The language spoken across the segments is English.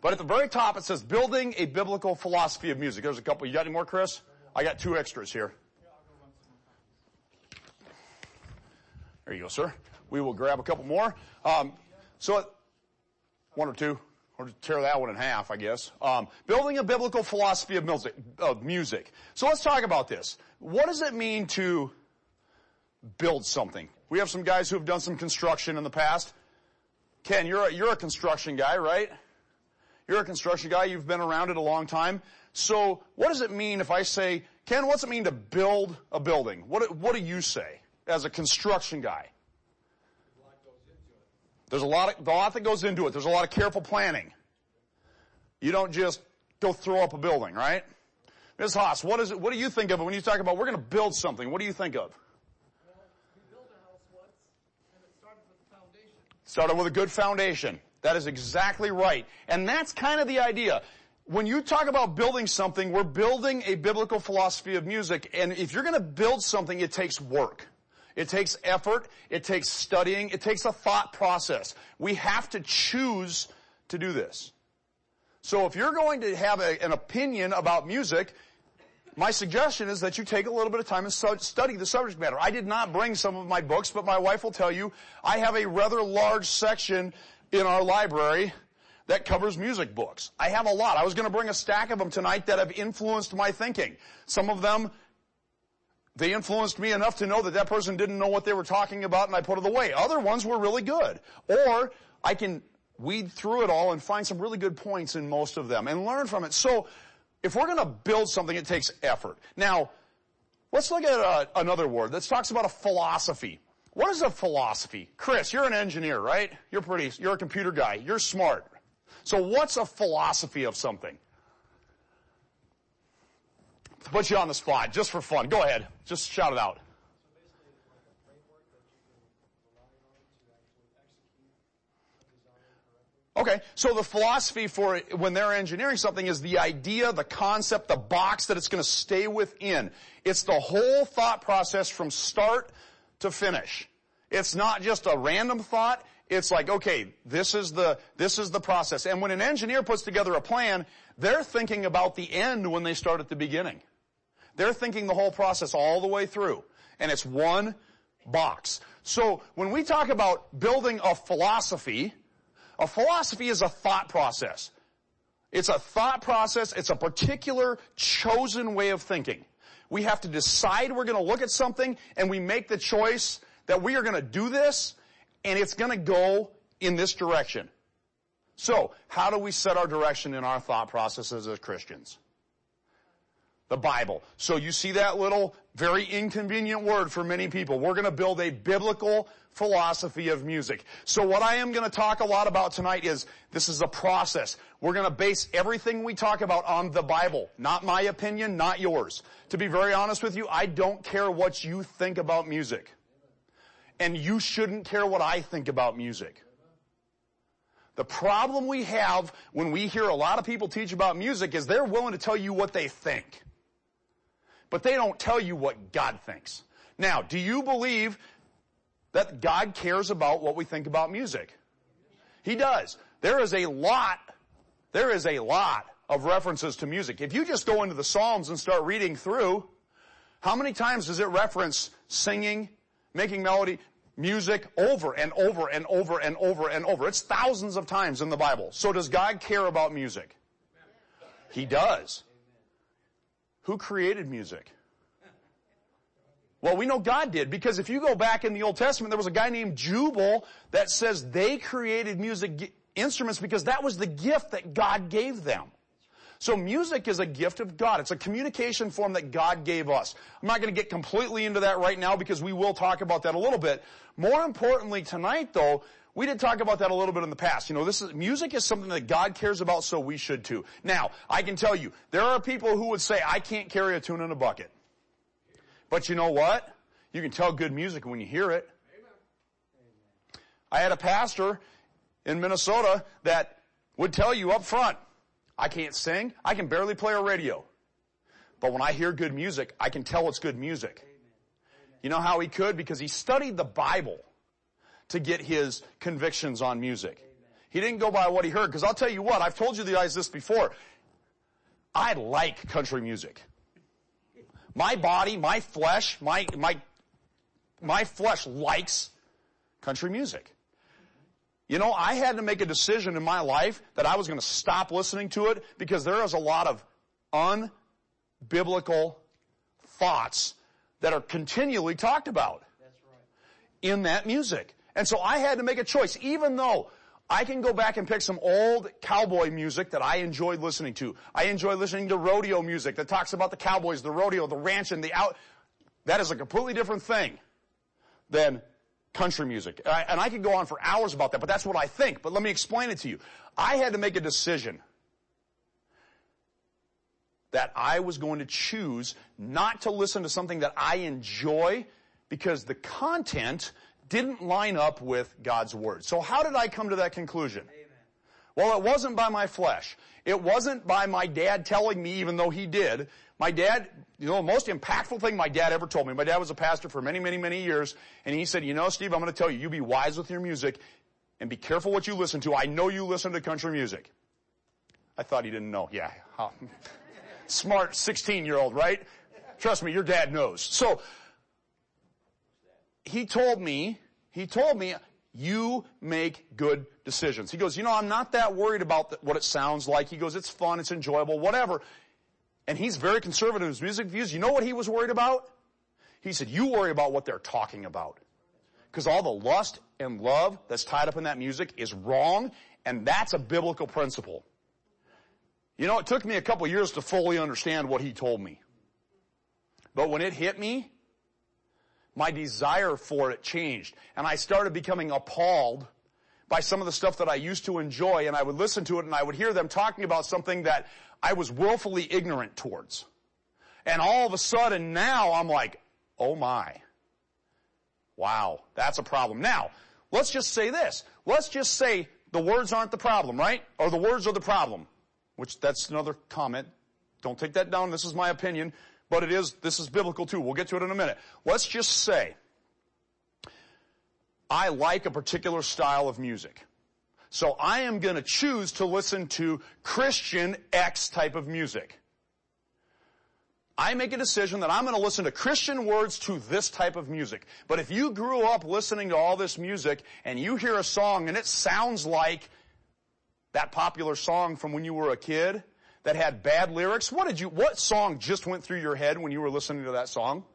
But at the very top it says building a biblical philosophy of music. There's a couple. You got any more, Chris? I got 2 extras here. There you go, sir. We will grab a couple more. So 1 or 2, or tear that one in half, I guess. Building a biblical philosophy of music. So let's talk about this. What does it mean to build something? We have some guys who have done some construction in the past. Ken, you're a construction guy, right? You're a construction guy. You've been around it a long time. So what does it mean if I say, Ken, what's it mean to build a building? What do you say as a construction guy? There's a lot that goes into it. There's a lot of careful planning. You don't just go throw up a building, right? Ms. Haas, what do you think of when you talk about we're going to build something? What do you think of? Well, we built a house once, and it started with the foundation. Started with a good foundation. That is exactly right. And that's kind of the idea. When you talk about building something, we're building a biblical philosophy of music. And if you're going to build something, it takes work. It takes effort. It takes studying. It takes a thought process. We have to choose to do this. So if you're going to have an opinion about music, my suggestion is that you take a little bit of time and study the subject matter. I did not bring some of my books, but my wife will tell you I have a rather large section in our library that covers music books. I have a lot. I was going to bring a stack of them tonight that have influenced my thinking. Some of them, they influenced me enough to know that person didn't know what they were talking about and I put it away. Other ones were really good. Or I can weed through it all and find some really good points in most of them and learn from it. So if we're going to build something, it takes effort. Now, let's look at another word that talks about a philosophy. What is a philosophy? Chris, you're an engineer, right? You're a computer guy. You're smart. So what's a philosophy of something? To put you on the spot, just for fun. Go ahead. Just shout it out. Okay, so the philosophy for when they're engineering something is the idea, the concept, the box that it's going to stay within. It's the whole thought process from start to finish. It's not just a random thought. It's like, okay, this is the process. And when an engineer puts together a plan, they're thinking about the end when they start at the beginning. They're thinking the whole process all the way through. And it's one box. So when we talk about building a philosophy is a thought process. It's a thought process. It's a particular chosen way of thinking. We have to decide we're going to look at something and we make the choice that we are going to do this and it's going to go in this direction. So, how do we set our direction in our thought processes as Christians? The Bible. So you see that little, very inconvenient word for many people. We're going to build a biblical philosophy of music. So what I am going to talk a lot about tonight is, this is a process. We're going to base everything we talk about on the Bible. Not my opinion, not yours. To be very honest with you, I don't care what you think about music. And you shouldn't care what I think about music. The problem we have when we hear a lot of people teach about music is they're willing to tell you what they think. But they don't tell you what God thinks. Now, do you believe that God cares about what we think about music? He does. There is a lot of references to music. If you just go into the Psalms and start reading through, how many times does it reference singing, making melody, music over and over and over and over and over? It's thousands of times in the Bible. So does God care about music? He does. Who created music? Well, we know God did, because if you go back in the Old Testament, there was a guy named Jubal that says they created music instruments because that was the gift that God gave them. So music is a gift of God. It's a communication form that God gave us. I'm not going to get completely into that right now because we will talk about that a little bit. More importantly tonight, though, we did talk about that a little bit in the past. You know, music is something that God cares about, so we should too. Now, I can tell you, there are people who would say, I can't carry a tune in a bucket. But you know what? You can tell good music when you hear it. I had a pastor in Minnesota that would tell you up front, I can't sing, I can barely play a radio. But when I hear good music, I can tell it's good music. You know how he could? Because he studied the Bible to get his convictions on music. He didn't go by what he heard. Because I'll tell you what, I've told you guys this before. I like country music. My body, my flesh, my flesh likes country music. You know, I had to make a decision in my life that I was going to stop listening to it because there is a lot of unbiblical thoughts that are continually talked about in that music. And so I had to make a choice, even though I can go back and pick some old cowboy music that I enjoyed listening to. I enjoy listening to rodeo music that talks about the cowboys, the rodeo, the ranch, and the out. That is a completely different thing than country music. And I could go on for hours about that, but that's what I think. But let me explain it to you. I had to make a decision that I was going to choose not to listen to something that I enjoy because the content didn't line up with God's Word. So how did I come to that conclusion? Amen. Well, it wasn't by my flesh. It wasn't by my dad telling me, even though he did. My dad, you know, the most impactful thing my dad ever told me, my dad was a pastor for many, many, many years, and he said, you know, Steve, I'm going to tell you, you be wise with your music and be careful what you listen to. I know you listen to country music. I thought he didn't know. Yeah. Smart 16-year-old, right? Trust me, your dad knows. So, he told me, you make good decisions. He goes, you know, I'm not that worried about what it sounds like. He goes, it's fun, it's enjoyable, whatever. And he's very conservative in his music views. You know what he was worried about? He said, you worry about what they're talking about. Because all the lust and love that's tied up in that music is wrong, and that's a biblical principle. You know, it took me a couple years to fully understand what he told me. But when it hit me, my desire for it changed. And I started becoming appalled by some of the stuff that I used to enjoy, and I would listen to it and I would hear them talking about something that I was willfully ignorant towards. And all of a sudden now I'm like, oh my. Wow, that's a problem. Now, let's just say this. Let's just say the words aren't the problem, right? Or the words are the problem. Which, that's another comment. Don't take that down. This is my opinion. But this is biblical too. We'll get to it in a minute. Let's just say I like a particular style of music. So I am going to choose to listen to Christian X type of music. I make a decision that I'm going to listen to Christian words to this type of music. But if you grew up listening to all this music and you hear a song and it sounds like that popular song from when you were a kid that had bad lyrics, what song just went through your head when you were listening to that song?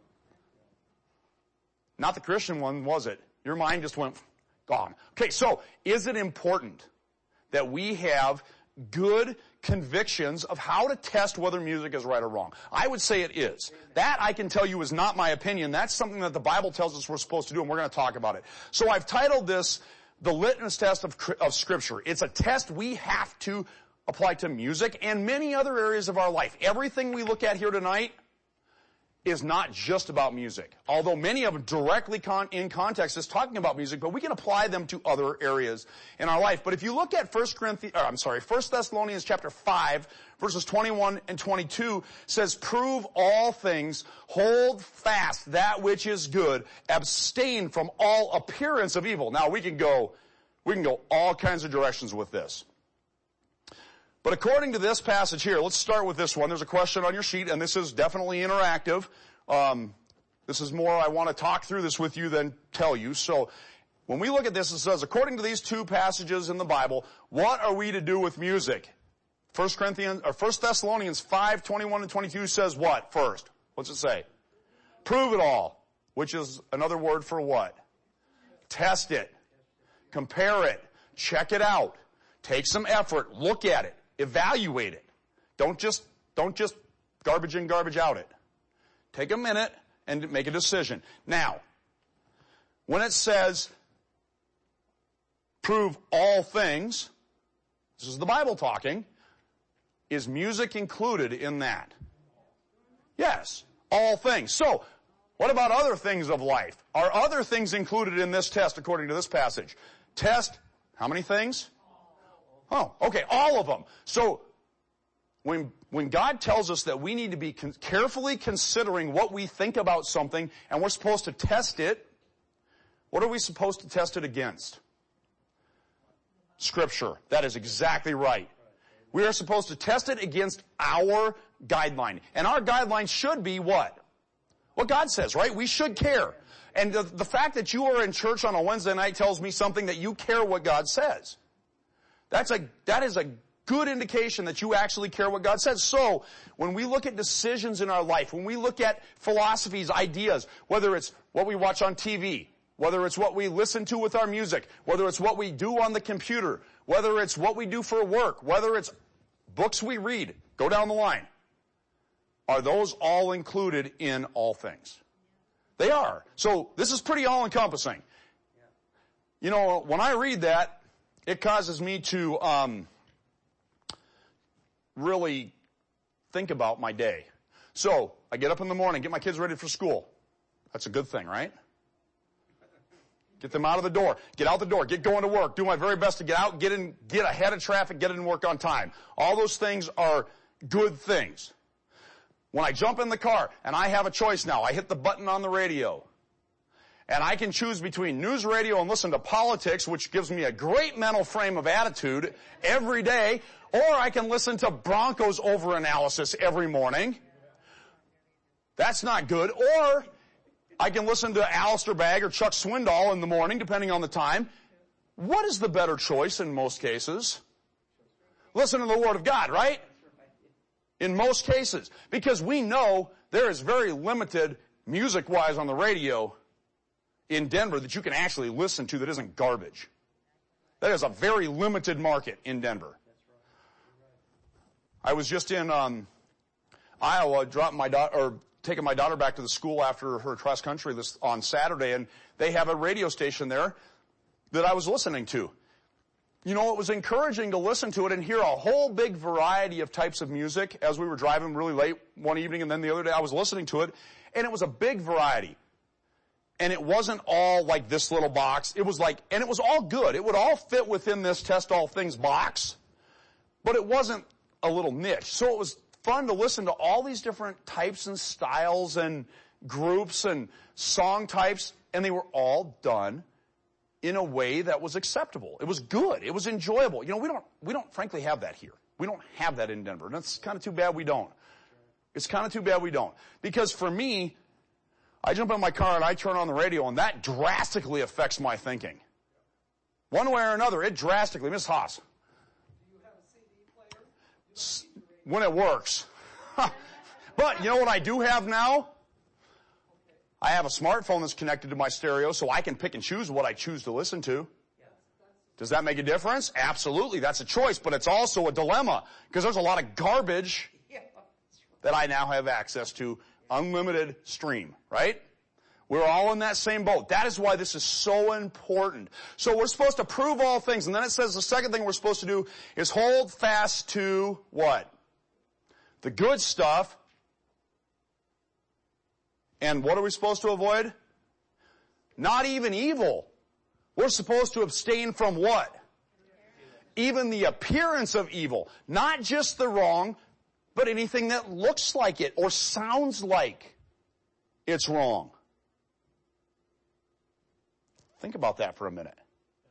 Not the Christian one, was it? Your mind just went gone. Okay, so is it important that we have good convictions of how to test whether music is right or wrong? I would say it is. That I can tell you is not my opinion. That's something that the Bible tells us we're supposed to do, and we're going to talk about it. So I've titled this the litmus test of Scripture. It's a test we have to apply to music and many other areas of our life. Everything we look at here tonight is not just about music. Although many of them directly in context is talking about music, but we can apply them to other areas in our life. But if you look at 1 Thessalonians chapter 5, verses 21 and 22 says, prove all things, hold fast that which is good, abstain from all appearance of evil. Now we can go all kinds of directions with this. But according to this passage here, let's start with this one. There's a question on your sheet, and this is definitely interactive. This is more, I want to talk through this with you than tell you. So when we look at this, it says, according to these two passages in the Bible, what are we to do with music? 1 Thessalonians 5, 21 and 22 says what first? What's it say? Prove it all, which is another word for what? Test it. Compare it. Check it out. Take some effort. Look at it. Evaluate it. Don't just garbage in, garbage out it. Take a minute and make a decision. Now, when it says prove all things, this is the Bible talking, is music included in that? Yes, all things. So, what about other things of life? Are other things included in this test according to this passage? Test, how many things? Oh, okay, all of them. So, when God tells us that we need to be carefully considering what we think about something and we're supposed to test it, what are we supposed to test it against? Scripture. That is exactly right. We are supposed to test it against our guideline. And our guideline should be what? What God says, right? We should care. And the fact that you are in church on a Wednesday night tells me something that you care what God says. That is a good indication that you actually care what God says. So, when we look at decisions in our life, when we look at philosophies, ideas, whether it's what we watch on TV, whether it's what we listen to with our music, whether it's what we do on the computer, whether it's what we do for work, whether it's books we read, go down the line. Are those all included in all things? They are. So this is pretty all-encompassing. You know, when I read that, it causes me to really think about my day. So I get up in the morning, get my kids ready for school. That's a good thing, right? Get them out of the door. Get out the door. Get going to work. Do my very best to get out, get ahead of traffic, get in work on time. All those things are good things. When I jump in the car, and I have a choice now, I hit the button on the radio. And I can choose between news radio and listen to politics, which gives me a great mental frame of attitude every day, or I can listen to Broncos overanalysis every morning. That's not good. Or I can listen to Alistair Bagg or Chuck Swindoll in the morning, depending on the time. What is the better choice in most cases? Listen to the Word of God, right? In most cases. Because we know there is very limited, music-wise on the radio in Denver, that you can actually listen to that isn't garbage. That is a very limited market in Denver. I was just in Iowa, taking my daughter back to the school after her cross country on Saturday, and they have a radio station there that I was listening to. You know, it was encouraging to listen to it and hear a whole big variety of types of music as we were driving really late one evening, and then the other day I was listening to it, and it was a big variety. And it wasn't all like this little box. It was like, and it was all good. It would all fit within this test all things box, but it wasn't a little niche. So it was fun to listen to all these different types and styles and groups and song types, and they were all done in a way that was acceptable. It was good. It was enjoyable. You know, we don't frankly have that here. We don't have that in Denver. And it's kind of too bad we don't. It's kind of too bad we don't. Because for me, I jump in my car and I turn on the radio, and that drastically affects my thinking. One way or another, it drastically. Ms. Haas. Do you have a CD player? When it works. But you know what I do have now? I have a smartphone that's connected to my stereo, so I can pick and choose what I choose to listen to. Does that make a difference? Absolutely. That's a choice, but it's also a dilemma, because there's a lot of garbage that I now have access to. Unlimited stream, right? We're all in that same boat. That is why this is so important. So we're supposed to prove all things. And then it says the second thing we're supposed to do is hold fast to what? The good stuff. And what are we supposed to avoid? Not even evil. We're supposed to abstain from what? Even the appearance of evil. Not just the wrong, but anything that looks like it or sounds like it's wrong. Think about that for a minute.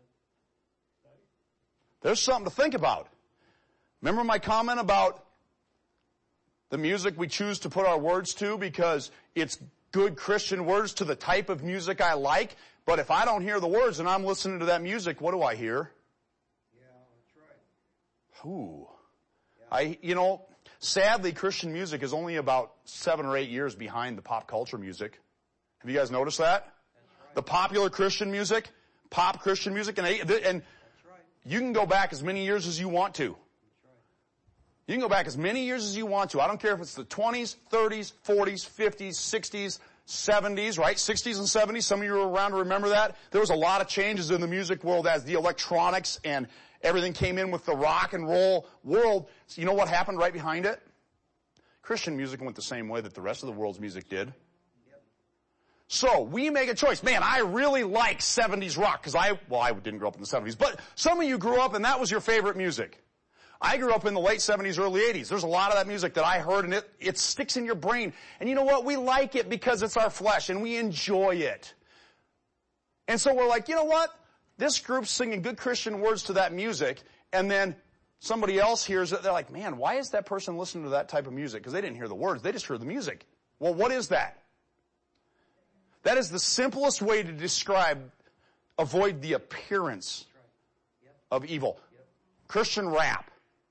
There's something to think about. Remember my comment about the music we choose to put our words to because it's good Christian words to the type of music I like, but if I don't hear the words and I'm listening to that music, what do I hear? Yeah, that's right. Ooh. Sadly, Christian music is only about 7 or 8 years behind the pop culture music. Have you guys noticed that? Right. The popular Christian music, pop Christian music, and right. You can go back as many years as you want to. Right. You can go back as many years as you want to. I don't care if it's the 20s, 30s, 40s, 50s, 60s, 70s, right? 60s and 70s. Some of you were around to remember that. There was a lot of changes in the music world as the electronics and everything came in with the rock and roll world. So you know what happened right behind it? Christian music went the same way that the rest of the world's music did. Yep. So we make a choice. Man, I really like 70s rock because I didn't grow up in the 70s, but some of you grew up and that was your favorite music. I grew up in the late 70s, early 80s. There's a lot of that music that I heard and it sticks in your brain. And you know what? We like it because it's our flesh and we enjoy it. And so we're like, you know what? this group's singing good Christian words to that music, and then somebody else hears it, they're like, man, why is that person listening to that type of music? Because they didn't hear the words, they just heard the music. Well, what is that? That is the simplest way to describe, avoid the appearance of evil. Christian rap.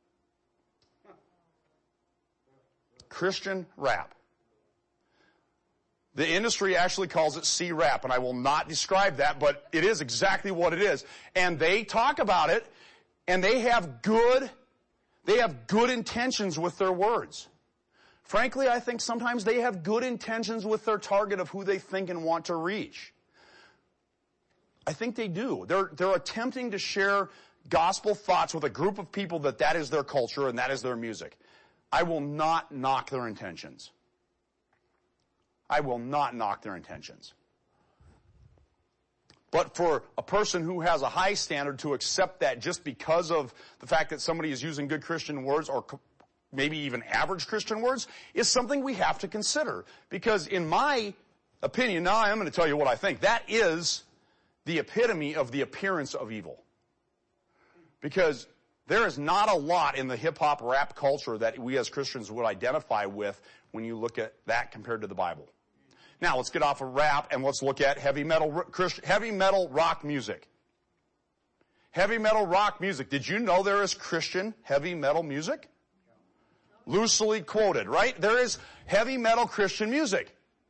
Christian rap. The industry actually calls it C-rap, and I will not describe that, but it is exactly what it is. And they talk about it, and they have good intentions with their words. Frankly, I think sometimes they have good intentions with their target of who they think and want to reach. I think they do. They're attempting to share gospel thoughts with a group of people that is their culture and that is their music. I will not knock their intentions. I will not knock their intentions. But for a person who has a high standard to accept that just because of the fact that somebody is using good Christian words or maybe even average Christian words is something we have to consider. Because in my opinion, now I am going to tell you what I think, that is the epitome of the appearance of evil. Because there is not a lot in the hip-hop rap culture that we as Christians would identify with when you look at that compared to the Bible. Now, let's get off of rap and let's look at heavy metal rock music. Heavy metal rock music. Did you know there is Christian heavy metal music? Loosely quoted, right? There is heavy metal Christian music.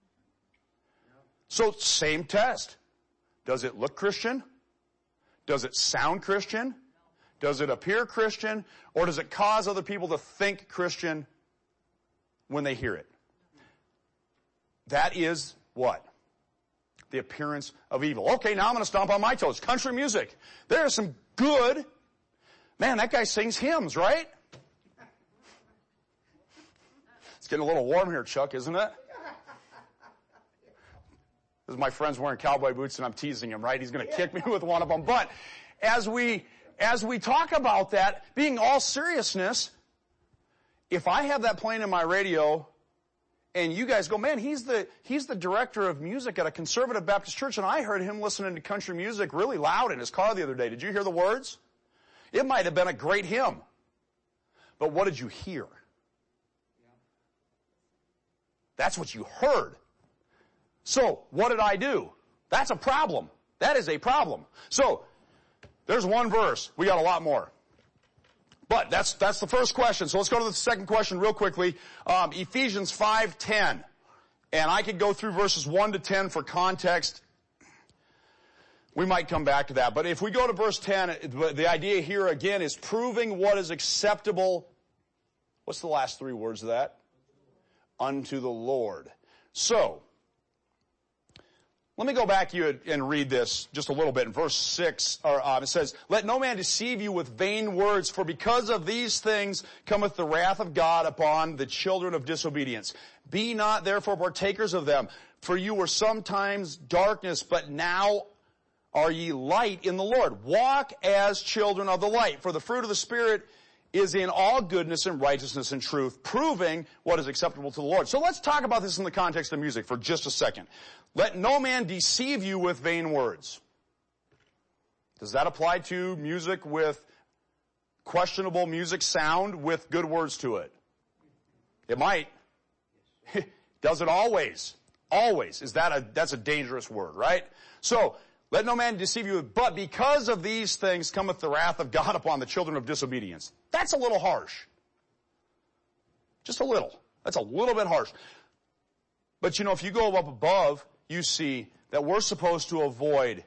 So, same test. Does it look Christian? Does it sound Christian? Does it appear Christian? Or does it cause other people to think Christian when they hear it? That is what? The appearance of evil. Okay, now I'm going to stomp on my toes. Country music. There is some good, man, that guy sings hymns, right? It's getting a little warm here, Chuck, isn't it? This is my friend's wearing cowboy boots and I'm teasing him, right? He's going to kick me with one of them. But as we talk about that, being all seriousness, if I have that playing in my radio and you guys go, man, he's the director of music at a conservative Baptist church, and I heard him listening to country music really loud in his car the other day. Did you hear the words? It might have been a great hymn. But what did you hear? That's what you heard. So, what did I do? That's a problem. That is a problem. So, there's one verse. We got a lot more. But that's the first question. So let's go to the second question real quickly. Ephesians 5:10. And I could go through verses 1 to 10 for context. We might come back to that. But if we go to verse 10, the idea here again is proving what is acceptable. What's the last three words of that? Unto the Lord. So, let me go back to you and read this just a little bit. In verse 6, it says, let no man deceive you with vain words, for because of these things cometh the wrath of God upon the children of disobedience. Be not therefore partakers of them, for you were sometimes darkness, but now are ye light in the Lord. Walk as children of the light, for the fruit of the Spirit is in all goodness and righteousness and truth, proving what is acceptable to the Lord. So let's talk about this in the context of music for just a second. Let no man deceive you with vain words. Does that apply to music with questionable music sound with good words to it? It might. Does it always? Always. That's a dangerous word, right? So, let no man deceive you, but because of these things cometh the wrath of God upon the children of disobedience. That's a little harsh. Just a little. That's a little bit harsh. But if you go up above, you see that we're supposed to avoid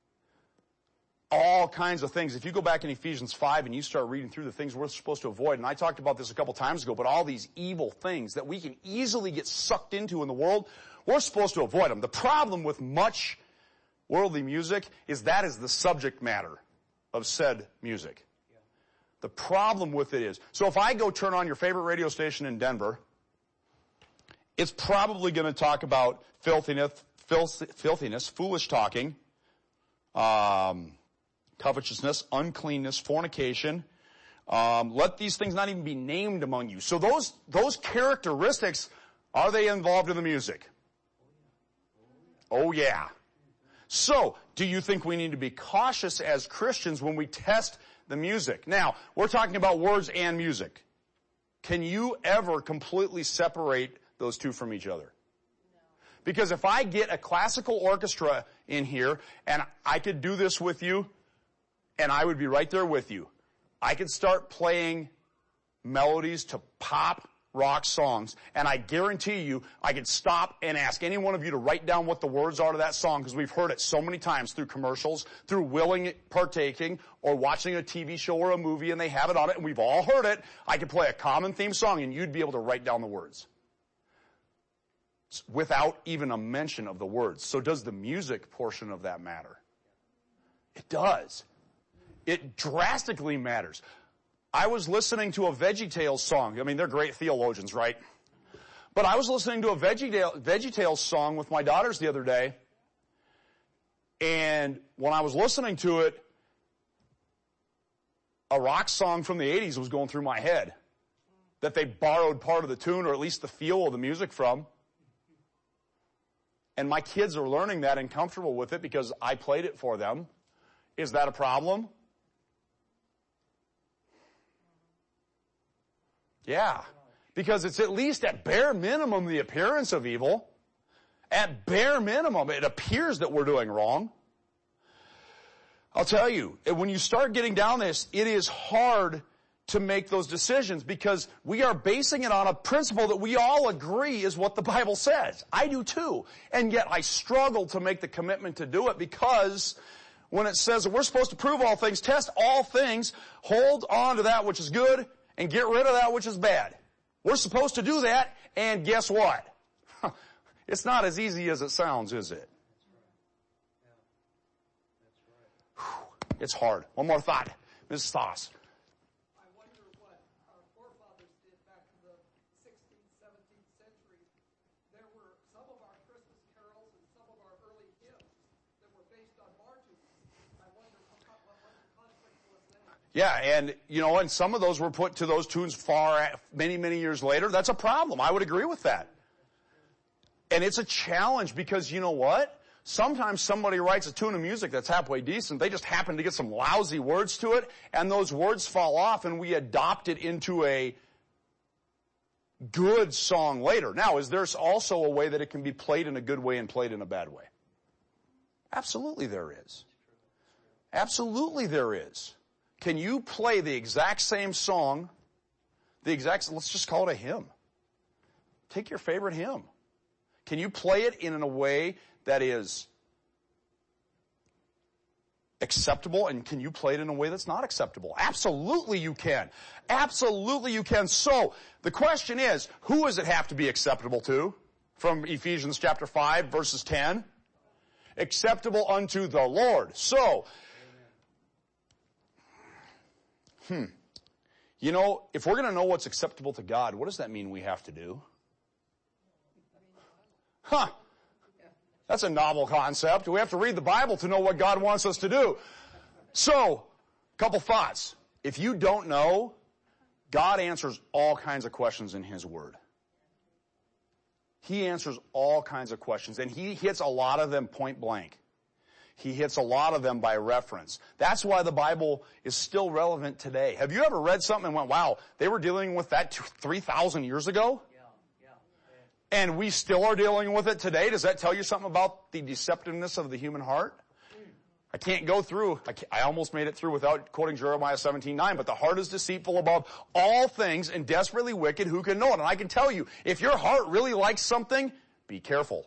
all kinds of things. If you go back in Ephesians 5 and you start reading through the things we're supposed to avoid, and I talked about this a couple times ago, but all these evil things that we can easily get sucked into in the world, we're supposed to avoid them. The problem with much worldly music is that is the subject matter of said music. The problem with it is, so if I go turn on your favorite radio station in Denver, it's probably going to talk about filthiness, foolish talking, covetousness, uncleanness, fornication. Let these things not even be named among you. So those characteristics, are they involved in the music? Oh yeah. So, do you think we need to be cautious as Christians when we test the music? Now, we're talking about words and music. Can you ever completely separate those two from each other? Because if I get a classical orchestra in here, and I could do this with you, and I would be right there with you. I could start playing melodies to pop rock songs, and I guarantee you I could stop and ask any one of you to write down what the words are to that song, because we've heard it so many times through commercials, through willing partaking, or watching a TV show or a movie and they have it on it, and we've all heard it. I could play a common theme song and you'd be able to write down the words without even a mention of the words. So does the music portion of that matter? It does. It drastically matters. I was listening to a VeggieTales song. I mean, they're great theologians, right? But I was listening to a VeggieTales song with my daughters the other day, and when I was listening to it, a rock song from the 80s was going through my head that they borrowed part of the tune, or at least the feel of the music from. And my kids are learning that and comfortable with it because I played it for them. Is that a problem? Yeah, because it's at least at bare minimum the appearance of evil. At bare minimum, it appears that we're doing wrong. I'll tell you, when you start getting down this, it is hard to make those decisions because we are basing it on a principle that we all agree is what the Bible says. I do too. And yet I struggle to make the commitment to do it because when it says that we're supposed to prove all things, test all things, hold on to that which is good, and get rid of that which is bad. We're supposed to do that, and guess what? It's not as easy as it sounds, is it? It's hard. One more thought. Mrs. Thoss. I wonder what our forefathers did back in the 16th, 17th century. There were some of our Christmas carols and some of our early hymns that were based on marches. I wonder what the conflict was then. Yeah, and, and some of those were put to those tunes many, many years later. That's a problem. I would agree with that. And it's a challenge because you know what? Sometimes somebody writes a tune of music that's halfway decent. They just happen to get some lousy words to it, and those words fall off, and we adopt it into a good song later. Now, is there also a way that it can be played in a good way and played in a bad way? Absolutely there is. Absolutely there is. Can you play the exact same song, let's just call it a hymn. Take your favorite hymn. Can you play it in a way that is acceptable, and can you play it in a way that's not acceptable? Absolutely you can. Absolutely you can. So, the question is, who does it have to be acceptable to? From Ephesians chapter 5, verses 10. Acceptable unto the Lord. So, if we're going to know what's acceptable to God, what does that mean we have to do? That's a novel concept. We have to read the Bible to know what God wants us to do. So, couple thoughts. If you don't know, God answers all kinds of questions in His Word. He answers all kinds of questions, and He hits a lot of them point blank. He hits a lot of them by reference. That's why the Bible is still relevant today. Have you ever read something and went, wow, they were dealing with that 3,000 years ago? And we still are dealing with it today? Does that tell you something about the deceptiveness of the human heart? I can't go through. I almost made it through without quoting Jeremiah 17:9, but the heart is deceitful above all things and desperately wicked. Who can know it? And I can tell you, if your heart really likes something, be careful.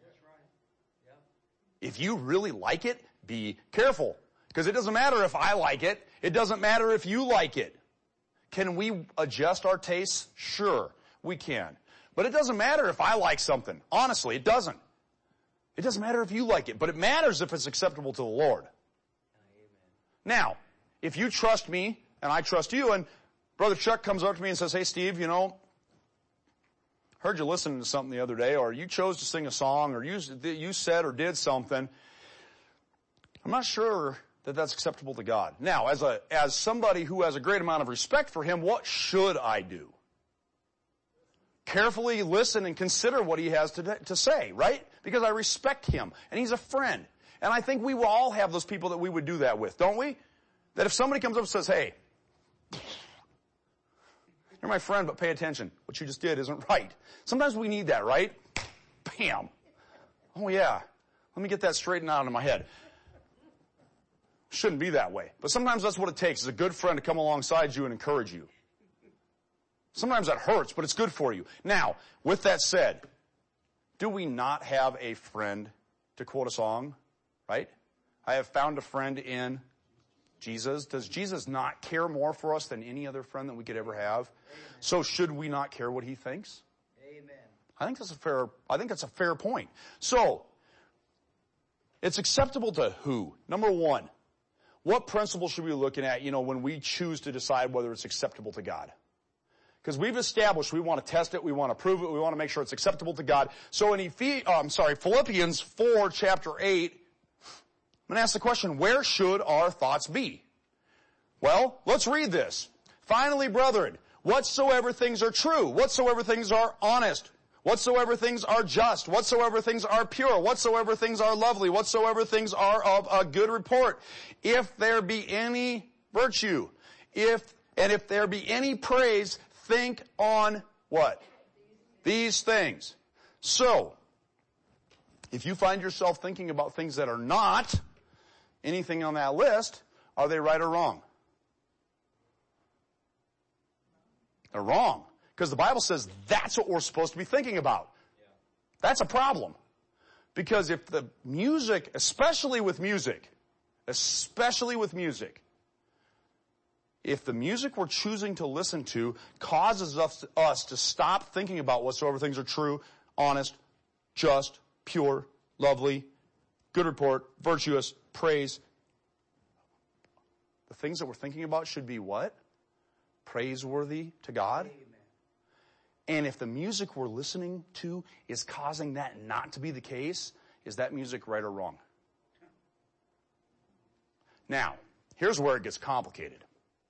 If you really like it, be careful. Because it doesn't matter if I like it. It doesn't matter if you like it. Can we adjust our tastes? Sure, we can. But it doesn't matter if I like something. Honestly, it doesn't. It doesn't matter if you like it, but it matters if it's acceptable to the Lord. Now, if you trust me and I trust you, and Brother Chuck comes up to me and says, hey, Steve, heard you listening to something the other day, or you chose to sing a song, or you said or did something. I'm not sure that that's acceptable to God. Now, as somebody who has a great amount of respect for Him, what should I do? Carefully listen and consider what He has to say, right? Because I respect Him, and He's a friend. And I think we will all have those people that we would do that with, don't we? That if somebody comes up and says, hey, you're my friend, but pay attention. What you just did isn't right. Sometimes we need that, right? Bam. Oh, yeah. Let me get that straightened out in my head. Shouldn't be that way. But sometimes that's what it takes, is a good friend to come alongside you and encourage you. Sometimes that hurts, but it's good for you. Now, with that said, do we not have a friend, to quote a song, right? I have found a friend in Jesus. Does Jesus not care more for us than any other friend that we could ever have? Amen. So should we not care what he thinks? Amen. I think that's a fair point. So, it's acceptable to who? Number one, what principle should we be looking at, when we choose to decide whether it's acceptable to God? Because we've established we want to test it, we want to prove it, we want to make sure it's acceptable to God. So in Philippians 4, chapter 8, I'm going to ask the question, where should our thoughts be? Well, let's read this. Finally, brethren, whatsoever things are true, whatsoever things are honest, whatsoever things are just, whatsoever things are pure, whatsoever things are lovely, whatsoever things are of a good report, if there be any virtue, if there be any praise, think on what? These things. So, if you find yourself thinking about things that are not anything on that list, are they right or wrong? They're wrong. Because the Bible says that's what we're supposed to be thinking about. That's a problem. Because if the music, especially with music, if the music we're choosing to listen to causes us to stop thinking about whatsoever things are true, honest, just, pure, lovely, good report, virtuous, praise, the things that we're thinking about should be what? Praiseworthy to God. Amen. And if the music we're listening to is causing that not to be the case, is that music right or wrong? Now, here's where it gets complicated.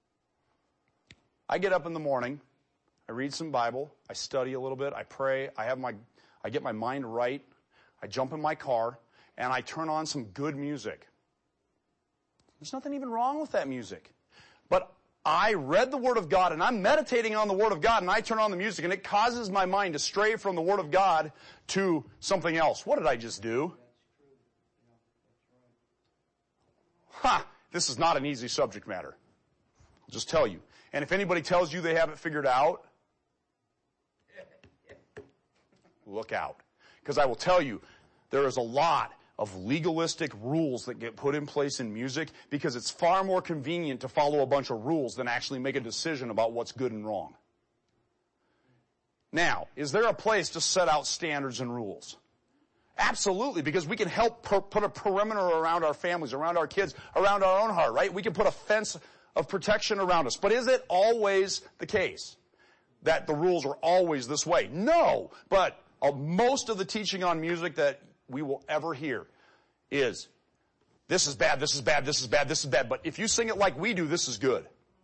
I get up in the morning, I read some Bible, I study a little bit, I pray, I get my mind right, I jump in my car, and I turn on some good music. There's nothing even wrong with that music. But I read the Word of God, and I'm meditating on the Word of God, and I turn on the music, and it causes my mind to stray from the Word of God to something else. What did I just do? This is not an easy subject matter. I'll just tell you. And if anybody tells you they have it figured out, look out. Because I will tell you, there is a lot of legalistic rules that get put in place in music because it's far more convenient to follow a bunch of rules than actually make a decision about what's good and wrong. Now, is there a place to set out standards and rules? Absolutely, because we can help put a perimeter around our families, around our kids, around our own heart, right? We can put a fence of protection around us. But is it always the case that the rules are always this way? No, but most of the teaching on music that we will ever hear is, this is bad, this is bad, this is bad, this is bad. But if you sing it like we do, this is good.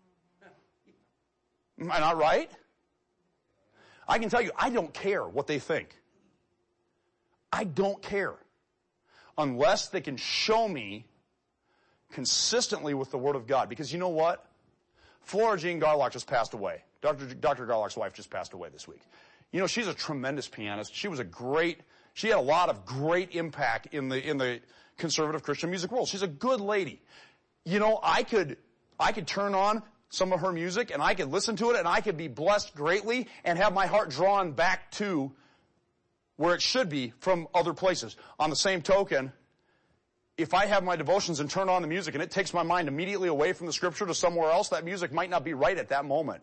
Am I not right? I can tell you, I don't care what they think. I don't care. Unless they can show me consistently with the Word of God. Because you know what? Flora Jean Garlock just passed away. Dr. Garlock's wife just passed away this week. You know, she's a tremendous pianist. She had a lot of great impact in the conservative Christian music world. She's a good lady. You know, I could turn on some of her music and I could listen to it and I could be blessed greatly and have my heart drawn back to where it should be from other places. On the same token, if I have my devotions and turn on the music and it takes my mind immediately away from the Scripture to somewhere else, that music might not be right at that moment.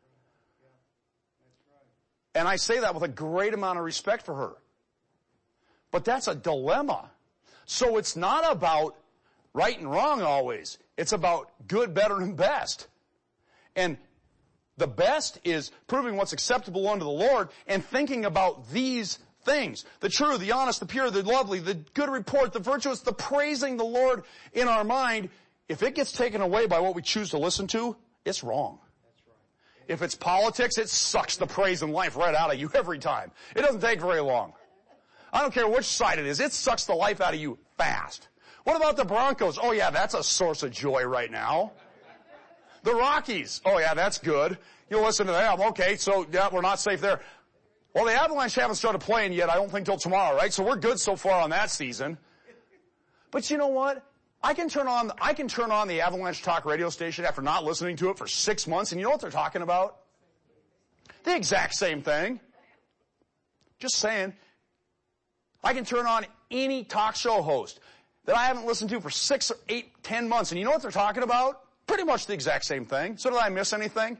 And I say that with a great amount of respect for her. But that's a dilemma. So it's not about right and wrong always. It's about good, better, and best. And the best is proving what's acceptable unto the Lord and thinking about these things. The true, the honest, the pure, the lovely, the good report, the virtuous, the praising the Lord in our mind. If it gets taken away by what we choose to listen to, it's wrong. That's right. If it's politics, it sucks the praise and life right out of you every time. It doesn't take very long. I don't care which side it is. It sucks the life out of you fast. What about the Broncos? Oh yeah, that's a source of joy right now. The Rockies. Oh yeah, that's good. You'll listen to them. Okay, so yeah, we're not safe there. Well, the Avalanche haven't started playing yet, I don't think till tomorrow, right? So we're good so far on that season. But you know what? I can turn on the Avalanche Talk radio station after not listening to it for 6 months, and you know what they're talking about? The exact same thing. Just saying. I can turn on any talk show host that I haven't listened to for 6 or 8, 10 months, and you know what they're talking about? Pretty much the exact same thing. So did I miss anything?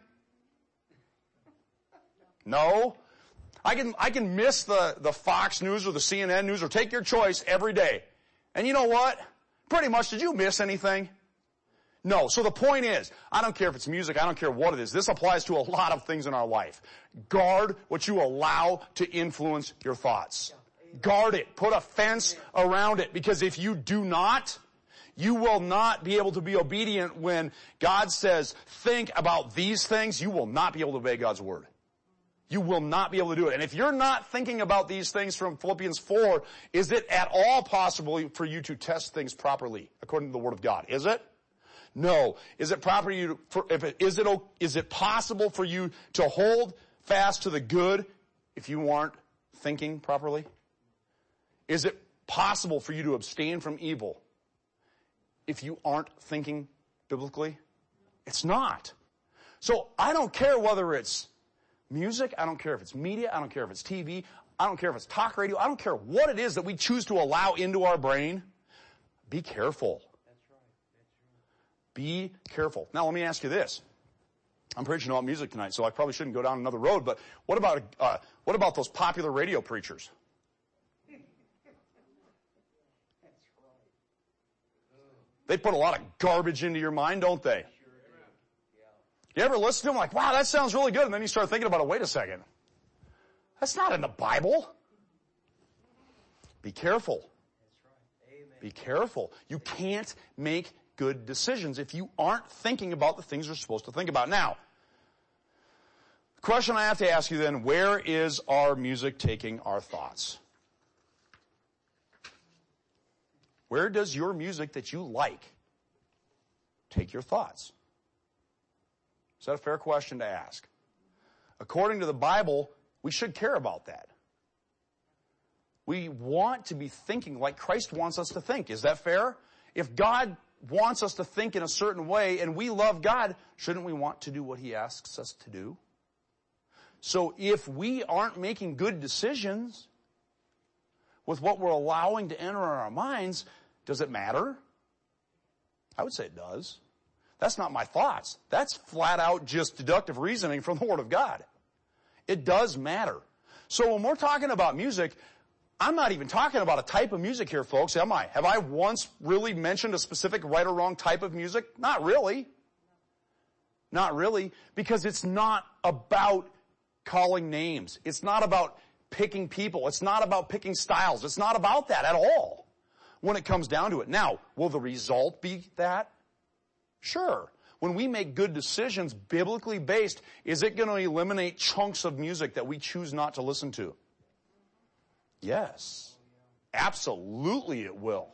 No. I can miss the Fox News or the CNN News or take your choice every day. And you know what? Pretty much, did you miss anything? No. So the point is, I don't care if it's music, I don't care what it is. This applies to a lot of things in our life. Guard what you allow to influence your thoughts. Guard it. Put a fence around it. Because if you do not, you will not be able to be obedient when God says, think about these things. You will not be able to obey God's word. You will not be able to do it. And if you're not thinking about these things from Philippians 4, is it at all possible for you to test things properly according to the Word of God? Is it? No. Is it is it possible for you to hold fast to the good if you aren't thinking properly? Is it possible for you to abstain from evil if you aren't thinking biblically? It's not. So I don't care whether it's music, I don't care if it's media, I don't care if it's TV, I don't care if it's talk radio, I don't care what it is that we choose to allow into our brain. Be careful. That's right. Be careful. Now let me ask you this. I'm preaching about music tonight, so I probably shouldn't go down another road, but what about those popular radio preachers? They put a lot of garbage into your mind, don't they? You ever listen to them like, wow, that sounds really good, and then you start thinking about it, wait a second. That's not in the Bible. Be careful. That's right. Amen. Be careful. You can't make good decisions if you aren't thinking about the things you're supposed to think about. Now, the question I have to ask you then, where is our music taking our thoughts? Where does your music that you like take your thoughts? Is that a fair question to ask? According to the Bible, we should care about that. We want to be thinking like Christ wants us to think. Is that fair? If God wants us to think in a certain way and we love God, shouldn't we want to do what He asks us to do? So if we aren't making good decisions with what we're allowing to enter our minds, does it matter? I would say it does. That's not my thoughts. That's flat out just deductive reasoning from the Word of God. It does matter. So when we're talking about music, I'm not even talking about a type of music here, folks, am I? Have I once really mentioned a specific right or wrong type of music? Not really. Not really. Because it's not about calling names. It's not about picking people. It's not about picking styles. It's not about that at all when it comes down to it. Now, will the result be that? Sure. When we make good decisions, biblically based, is it going to eliminate chunks of music that we choose not to listen to? Yes. Absolutely it will.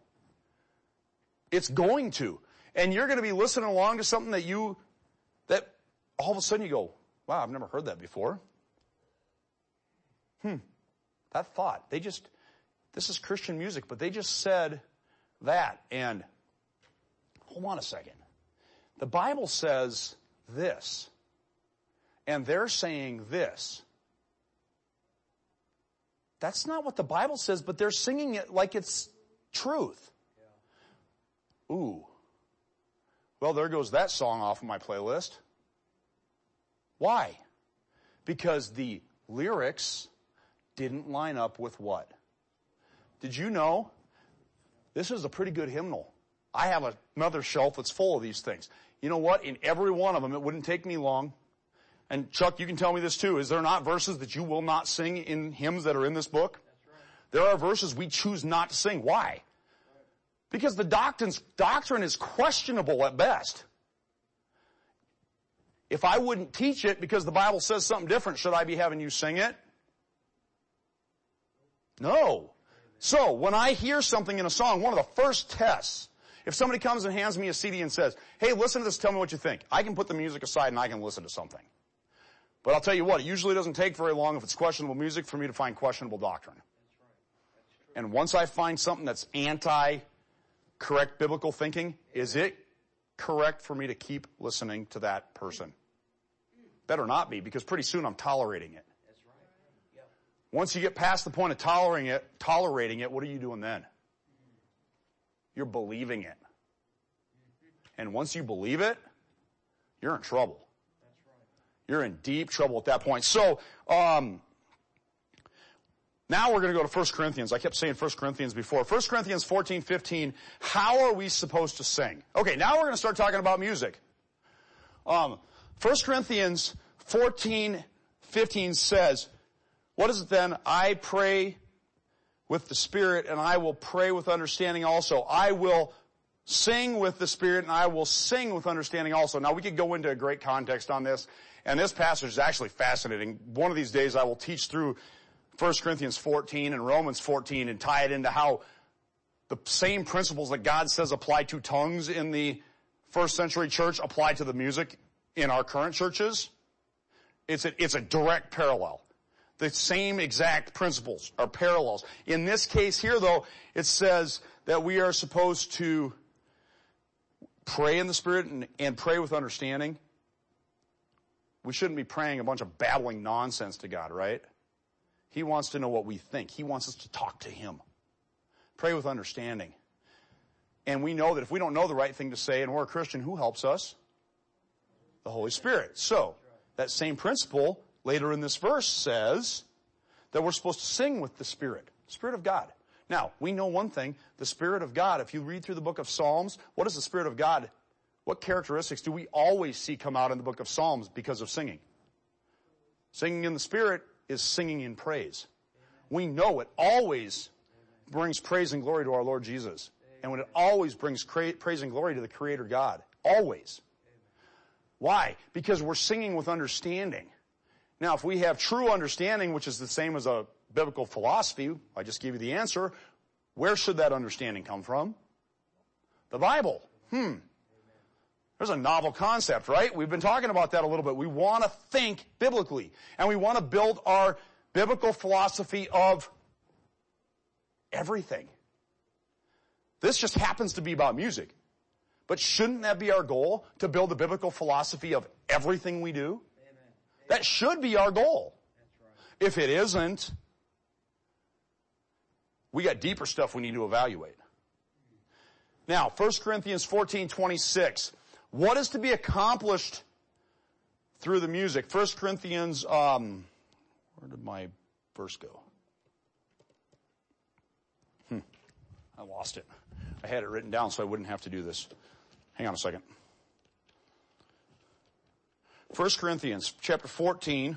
It's going to. And you're going to be listening along to something that all of a sudden you go, wow, I've never heard that before. That thought. This is Christian music, but they just said that. And hold on a second. The Bible says this, and they're saying this. That's not what the Bible says, but they're singing it like it's truth. Yeah. Ooh. Well, there goes that song off of my playlist. Why? Because the lyrics didn't line up with what? Did you know? This is a pretty good hymnal. I have another shelf that's full of these things. You know what? In every one of them, it wouldn't take me long. And Chuck, you can tell me this too. Is there not verses that you will not sing in hymns that are in this book? That's right. There are verses we choose not to sing. Why? Because the doctrine is questionable at best. If I wouldn't teach it because the Bible says something different, should I be having you sing it? No. So, when I hear something in a song, one of the first tests, if somebody comes and hands me a CD and says, hey, listen to this, tell me what you think, I can put the music aside and I can listen to something. But I'll tell you what, it usually doesn't take very long if it's questionable music for me to find questionable doctrine. And once I find something that's anti-correct biblical thinking, is it correct for me to keep listening to that person? Better not be, because pretty soon I'm tolerating it. Once you get past the point of tolerating it, what are you doing then? You're believing it. And once you believe it, you're in trouble. You're in deep trouble at that point. So, now we're going to go to 1 Corinthians. I kept saying 1 Corinthians before. 1 Corinthians 14:15. How are we supposed to sing? Okay, now we're going to start talking about music. 1 Corinthians 14:15 says, what is it then? I pray with the Spirit, and I will pray with understanding also. I will sing with the Spirit, and I will sing with understanding also. Now, we could go into a great context on this, and this passage is actually fascinating. One of these days, I will teach through 1 Corinthians 14 and Romans 14 and tie it into how the same principles that God says apply to tongues in the first century church apply to the music in our current churches. It's a direct parallel. The same exact principles are parallels. In this case here, though, it says that we are supposed to pray in the Spirit and pray with understanding. We shouldn't be praying a bunch of babbling nonsense to God, right? He wants to know what we think. He wants us to talk to Him. Pray with understanding. And we know that if we don't know the right thing to say and we're a Christian, who helps us? The Holy Spirit. So, that same principle later in this verse says that we're supposed to sing with the Spirit of God. Now, we know one thing, the Spirit of God, if you read through the book of Psalms, what is the Spirit of God? What characteristics do we always see come out in the book of Psalms because of singing? Singing in the Spirit is singing in praise. We know it always brings praise and glory to our Lord Jesus. And when it always brings praise and glory to the Creator God. Always. Why? Because we're singing with understanding. Now, if we have true understanding, which is the same as a biblical philosophy, I just gave you the answer, where should that understanding come from? The Bible. There's a novel concept, right? We've been talking about that a little bit. We want to think biblically, and we want to build our biblical philosophy of everything. This just happens to be about music. But shouldn't that be our goal, to build a biblical philosophy of everything we do? That should be our goal. If it isn't, we got deeper stuff we need to evaluate. Now, 1 Corinthians 14:26. What is to be accomplished through the music? 1 Corinthians, where did my verse go? I lost it. I had it written down so I wouldn't have to do this. Hang on a second. 1 Corinthians chapter 14,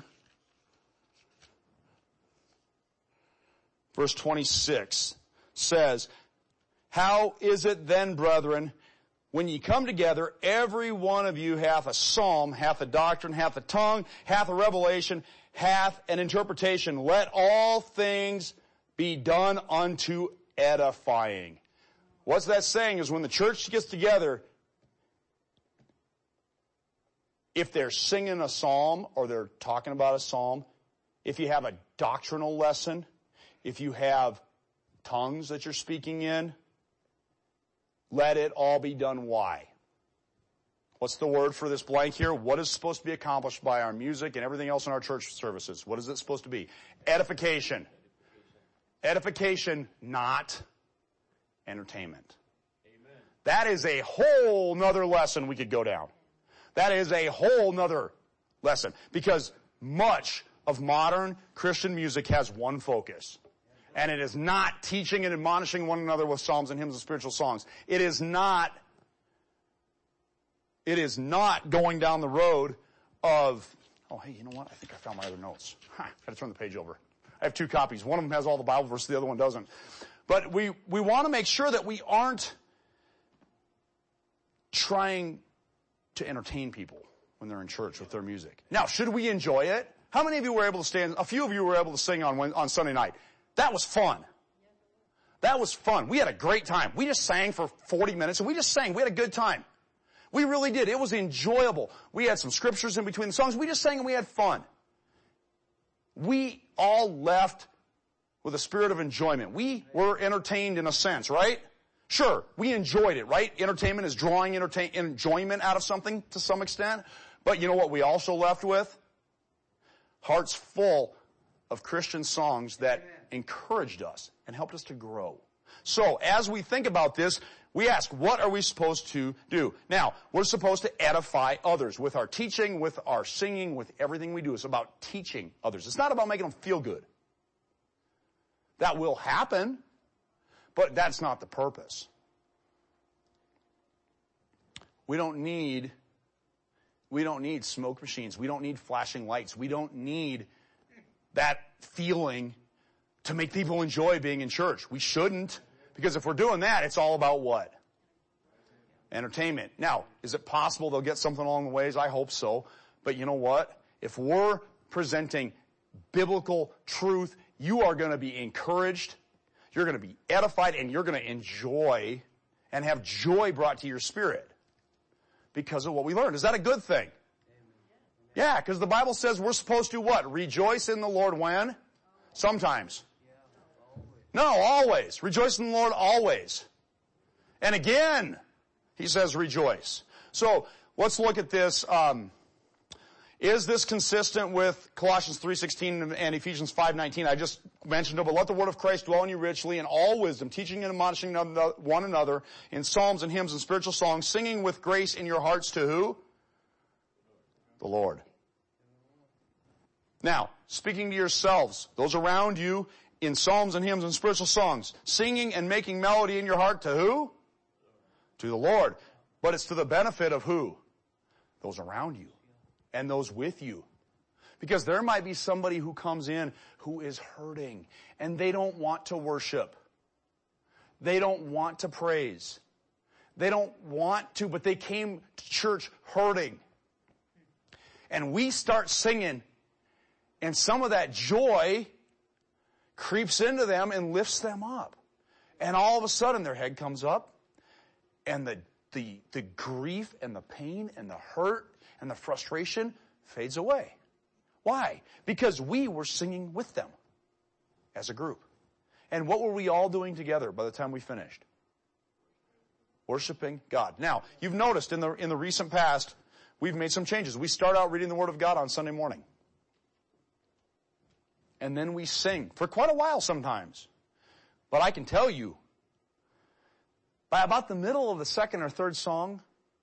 verse 26 says, how is it then, brethren, when ye come together, every one of you hath a psalm, hath a doctrine, hath a tongue, hath a revelation, hath an interpretation. Let all things be done unto edifying. What's that saying is when the church gets together, if they're singing a psalm or they're talking about a psalm, if you have a doctrinal lesson, if you have tongues that you're speaking in, let it all be done. Why? What's the word for this blank here? What is supposed to be accomplished by our music and everything else in our church services? What is it supposed to be? Edification. Edification, not entertainment. Amen. That is a whole nother lesson we could go down. That is a whole nother lesson, because much of modern Christian music has one focus. And it is not teaching and admonishing one another with psalms and hymns and spiritual songs. It is not going down the road of, oh, hey, you know what? I think I found my other notes. Got to turn the page over. I have two copies. One of them has all the Bible verses, the other one doesn't. But we want to make sure that we aren't trying to entertain people when they're in church with their music. Now, should we enjoy it? How many of you were able to stand? A few of you were able to sing on Sunday night. That was fun. That was fun. We had a great time. We just sang for 40 minutes and we just sang. We had a good time. We really did. It was enjoyable. We had some scriptures in between the songs. We just sang and we had fun. We all left with a spirit of enjoyment. We were entertained in a sense, right? Sure, we enjoyed it, right? Entertainment is drawing enjoyment out of something to some extent. But you know what we also left with? Hearts full of Christian songs that encouraged us and helped us to grow. So as we think about this, we ask, what are we supposed to do? Now, we're supposed to edify others with our teaching, with our singing, with everything we do. It's about teaching others. It's not about making them feel good. That will happen, but that's not the purpose. We don't need smoke machines. We don't need flashing lights. We don't need that feeling to make people enjoy being in church. We shouldn't, because if we're doing that, it's all about what? Entertainment. Now, is it possible they'll get something along the ways? I hope so. But you know what? If we're presenting biblical truth, you are going to be encouraged, you're going to be edified, and you're going to enjoy and have joy brought to your spirit because of what we learned. Is that a good thing? Yeah, because the Bible says we're supposed to what? Rejoice in the Lord when? Sometimes. No, always. Rejoice in the Lord always. And again, he says rejoice. So let's look at this. Is this consistent with Colossians 3:16 and Ephesians 5:19? I just mentioned it, but let the word of Christ dwell in you richly in all wisdom, teaching and admonishing one another in psalms and hymns and spiritual songs, singing with grace in your hearts to who? The Lord. Now, speaking to yourselves, those around you, in psalms and hymns and spiritual songs, singing and making melody in your heart to who? To the Lord. But it's to the benefit of who? Those around you and those with you. Because there might be somebody who comes in who is hurting and they don't want to worship. They don't want to praise. They don't want to, but they came to church hurting. And we start singing, and some of that joy creeps into them and lifts them up. And all of a sudden their head comes up, and the grief and the pain and the hurt and the frustration fades away. Why? Because we were singing with them as a group. And what were we all doing together by the time we finished? Worshiping God. Now, you've noticed in the recent past, we've made some changes. We start out reading the Word of God on Sunday morning. And then we sing for quite a while sometimes. But I can tell you, by about the middle of the second or third song,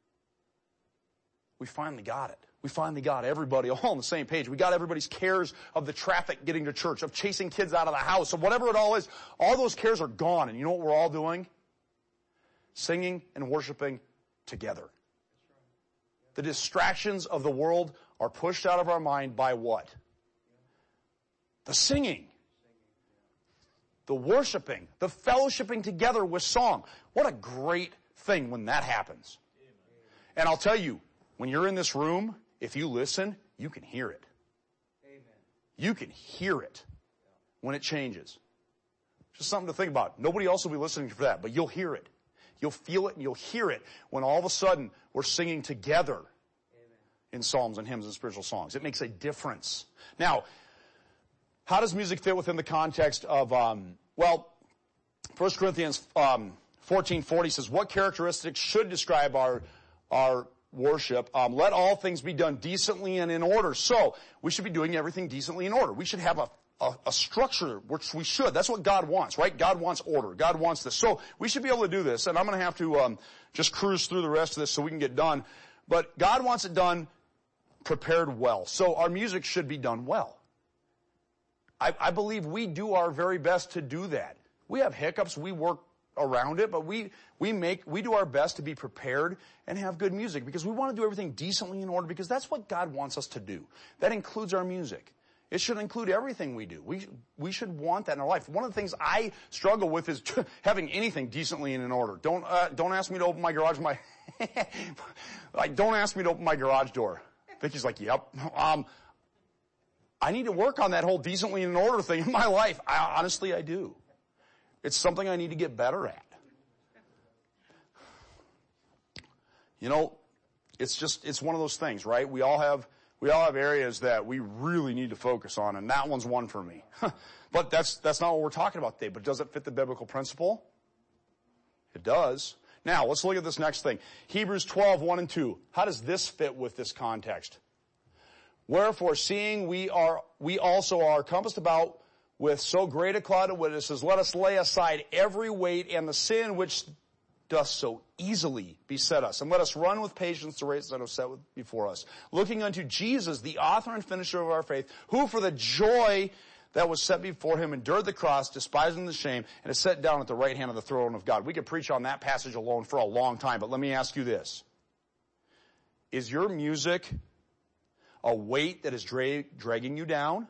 we finally got it. We finally got everybody all on the same page. We got everybody's cares of the traffic getting to church, of chasing kids out of the house, of whatever it all is. All those cares are gone. And you know what we're all doing? Singing and worshiping together. The distractions of the world are pushed out of our mind by what? The singing, the worshiping, the fellowshipping together with song. What a great thing when that happens. And I'll tell you, when you're in this room, if you listen, you can hear it. You can hear it when it changes. Just something to think about. Nobody else will be listening for that, but you'll hear it. You'll feel it and you'll hear it when all of a sudden we're singing together in psalms and hymns and spiritual songs. It makes a difference. Now, how does music fit within the context of, 1 Corinthians 14:40 says, what characteristics should describe our worship? Let all things be done decently and in order. So, we should be doing everything decently in order. We should have a structure, which we should. That's what God wants, right? God wants order. God wants this. So, we should be able to do this. And I'm going to have to just cruise through the rest of this so we can get done. But God wants it done prepared well. So, our music should be done well. I believe we do our very best to do that. We have hiccups, we work around it, but we do our best to be prepared and have good music because we want to do everything decently in order because that's what God wants us to do. That includes our music. It should include everything we do. We should want that in our life. One of the things I struggle with is having anything decently and in order. Don't ask me to open my garage. Don't ask me to open my garage door. Vicky's like, yep. I need to work on that whole decently in order thing in my life. Honestly, I do. It's something I need to get better at. You know, it's one of those things, right? We all have areas that we really need to focus on, and that one's one for me. But that's not what we're talking about today. But does it fit the biblical principle? It does. Now, let's look at this next thing. Hebrews 12, 1 and 2. How does this fit with this context? Wherefore, seeing we also are compassed about with so great a cloud of witnesses, let us lay aside every weight and the sin which doth so easily beset us, and let us run with patience the race that is set before us, looking unto Jesus, the author and finisher of our faith, who for the joy that was set before him endured the cross, despising the shame, and is set down at the right hand of the throne of God. We could preach on that passage alone for a long time, but let me ask you this. Is your music a weight that is dragging you down?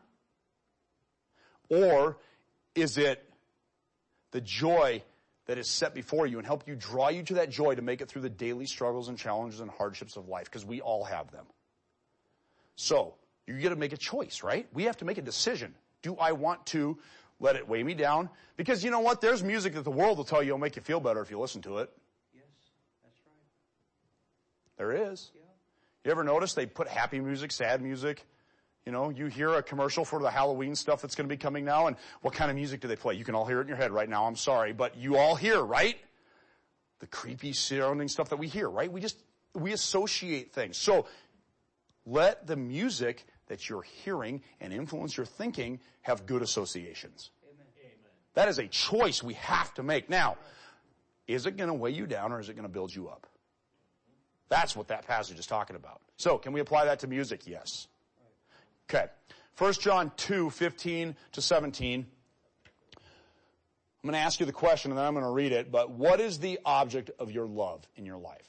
Or is it the joy that is set before you and help you draw you to that joy to make it through the daily struggles and challenges and hardships of life? Because we all have them. So, you got to make a choice, right? We have to make a decision. Do I want to let it weigh me down? Because you know what? There's music that the world will tell you will make you feel better if you listen to it. Yes, that's right. There is. Yeah. You ever notice they put happy music, sad music? You know, you hear a commercial for the Halloween stuff that's going to be coming now, and what kind of music do they play? You can all hear it in your head right now. I'm sorry, but you all hear, right? The creepy sounding stuff that we hear, right? We associate things. So let the music that you're hearing and influence your thinking have good associations. Amen. That is a choice we have to make. Now, is it going to weigh you down or is it going to build you up? That's what that passage is talking about. So, can we apply that to music? Yes. Okay. 1 John 2, 15 to 17. I'm going to ask you the question and then I'm going to read it, but what is the object of your love in your life?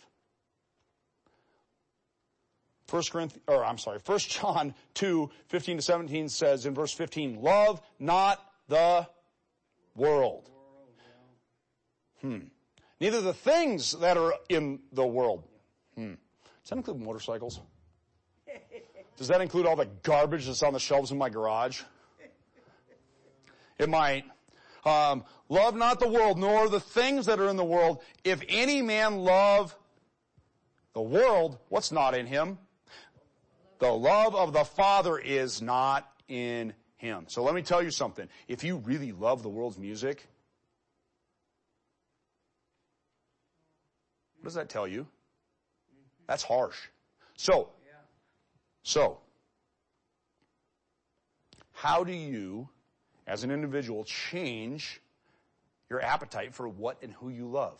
1 John 2, 15 to 17 says in verse 15, love not the world. Neither the things that are in the world. Does that include motorcycles? Does that include all the garbage that's on the shelves in my garage? It might. Love not the world, nor the things that are in the world. If any man love the world, what's not in him? The love of the Father is not in him. So let me tell you something. If you really love the world's music, what does that tell you? That's harsh. So, how do you, as an individual, change your appetite for what and who you love?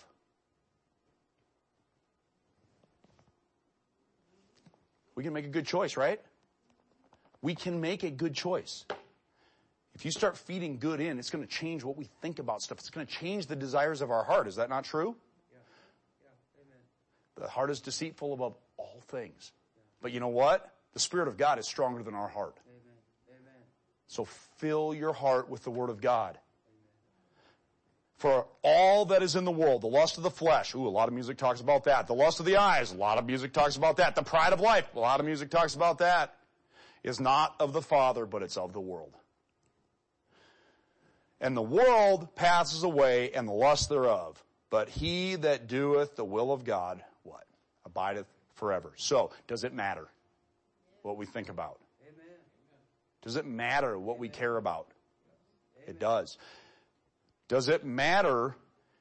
We can make a good choice, right? We can make a good choice. If you start feeding good in, it's going to change what we think about stuff. It's going to change the desires of our heart. Is that not true? Yeah. Amen. The heart is deceitful above all things. But you know what? The Spirit of God is stronger than our heart. Amen. So fill your heart with the Word of God. For all that is in the world, the lust of the flesh, a lot of music talks about that. The lust of the eyes, a lot of music talks about that. The pride of life, a lot of music talks about that. Is not of the Father, but it's of the world. And the world passes away and the lust thereof. But he that doeth the will of God, what? Abideth forever. So, does it matter what we think about? Amen. Does it matter what we care about? It does. Does it matter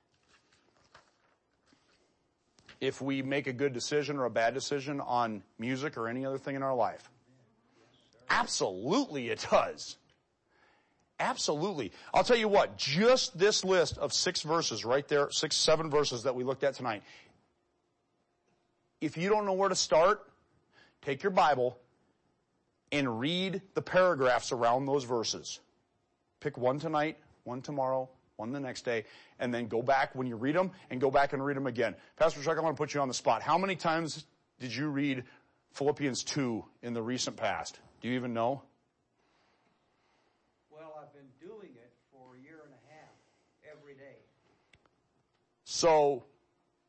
if we make a good decision or a bad decision on music or any other thing in our life? Absolutely it does. Absolutely. I'll tell you what, just this list of 6 verses right there, 7 verses that we looked at tonight. If you don't know where to start, take your Bible and read the paragraphs around those verses. Pick one tonight, one tomorrow, one the next day, and then go back when you read them and go back and read them again. Pastor Chuck, I want to put you on the spot. How many times did you read Philippians 2 in the recent past? Do you even know? Well, I've been doing it for a year and a half, every day. So,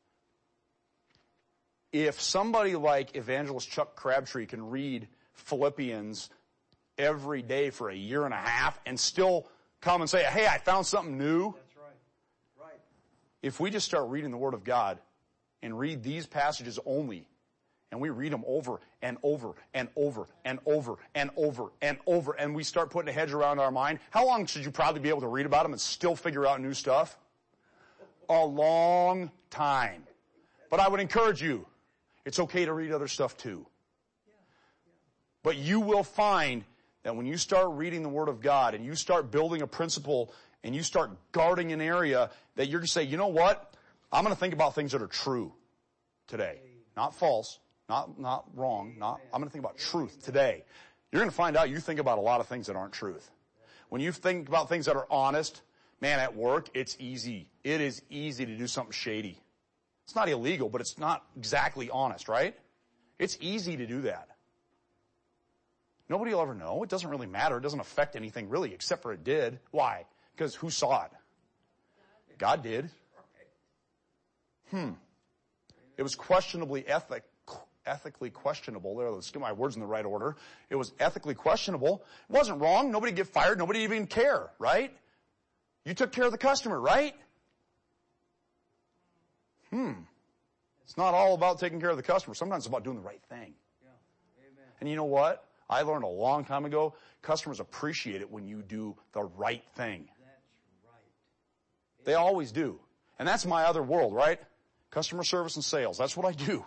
if somebody like Evangelist Chuck Crabtree can read Philippians every day for a year and a half and still come and say, hey, I found something new. That's right. if we just start reading the Word of God and read these passages only, and we read them over and over and over and over and over and over, and we start putting a hedge around our mind, how long should you probably be able to read about them and still figure out new stuff? A long time. But I would encourage you, it's okay to read other stuff too. But you will find that when you start reading the Word of God and you start building a principle and you start guarding an area, that you're going to say, you know what? I'm going to think about things that are true today. Not false, not wrong, I'm going to think about truth today. You're going to find out you think about a lot of things that aren't truth. When you think about things that are honest, man, at work, it's easy. It is easy to do something shady. It's not illegal, but it's not exactly honest, right? It's easy to do that. Nobody will ever know. It doesn't really matter. It doesn't affect anything really, except for it did. Why? Because who saw it? God did. It was questionably ethically questionable. Let's get my words in the right order. It was ethically questionable. It wasn't wrong. Nobody get fired. Nobody even care, right? You took care of the customer, right? It's not all about taking care of the customer. Sometimes it's about doing the right thing. And you know what? I learned a long time ago, customers appreciate it when you do the right thing. They always do. And that's my other world, right? Customer service and sales. That's what I do.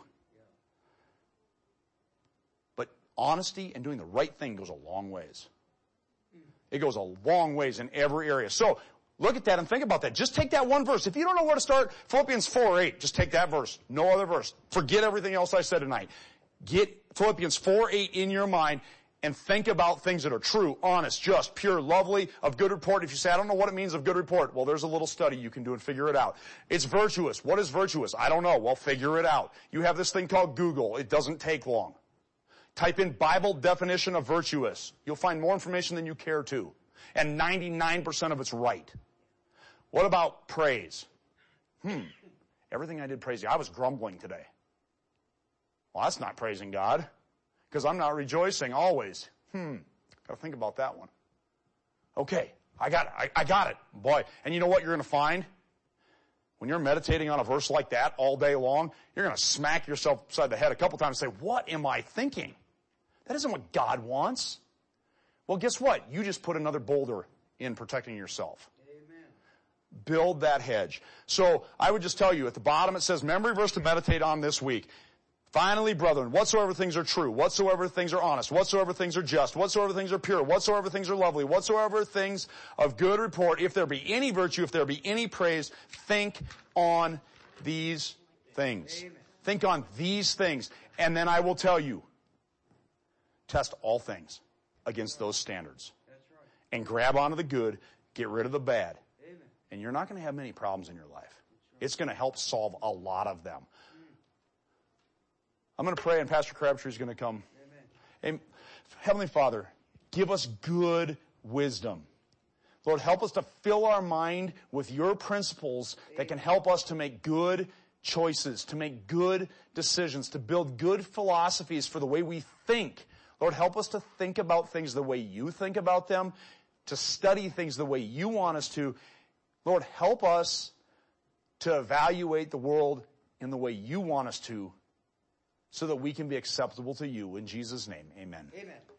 But honesty and doing the right thing goes a long ways. It goes a long ways in every area. So look at that and think about that. Just take that one verse. If you don't know where to start, Philippians 4:8, just take that verse. No other verse. Forget everything else I said tonight. Get Philippians 4:8 in your mind and think about things that are true, honest, just, pure, lovely, of good report. If you say, I don't know what it means of good report, well, there's a little study you can do and figure it out. It's virtuous. What is virtuous? I don't know. Well, figure it out. You have this thing called Google. It doesn't take long. Type in Bible definition of virtuous. You'll find more information than you care to. And 99% of it's right. What about praise? Everything I did praise you. I was grumbling today. Well, that's not praising God, because I'm not rejoicing always. Got to think about that one. Okay, I got it. Boy, and you know what you're going to find? When you're meditating on a verse like that all day long, you're going to smack yourself upside the head a couple times and say, what am I thinking? That isn't what God wants. Well, guess what? You just put another boulder in protecting yourself. Build that hedge. So I would just tell you, at the bottom it says, memory verse to meditate on this week. Finally, brethren, whatsoever things are true, whatsoever things are honest, whatsoever things are just, whatsoever things are pure, whatsoever things are lovely, whatsoever things of good report, if there be any virtue, if there be any praise, think on these things. Amen. Think on these things. And then I will tell you, test all things against those standards. That's right. And grab onto the good, get rid of the bad. Amen. And you're not going to have many problems in your life. Right. It's going to help solve a lot of them. I'm going to pray, and Pastor Crabtree is going to come. Amen. And Heavenly Father, give us good wisdom. Lord, help us to fill our mind with your principles that can help us to make good choices, to make good decisions, to build good philosophies for the way we think. Lord, help us to think about things the way you think about them, to study things the way you want us to. Lord, help us to evaluate the world in the way you want us to, so that we can be acceptable to you. In Jesus' name, amen. Amen.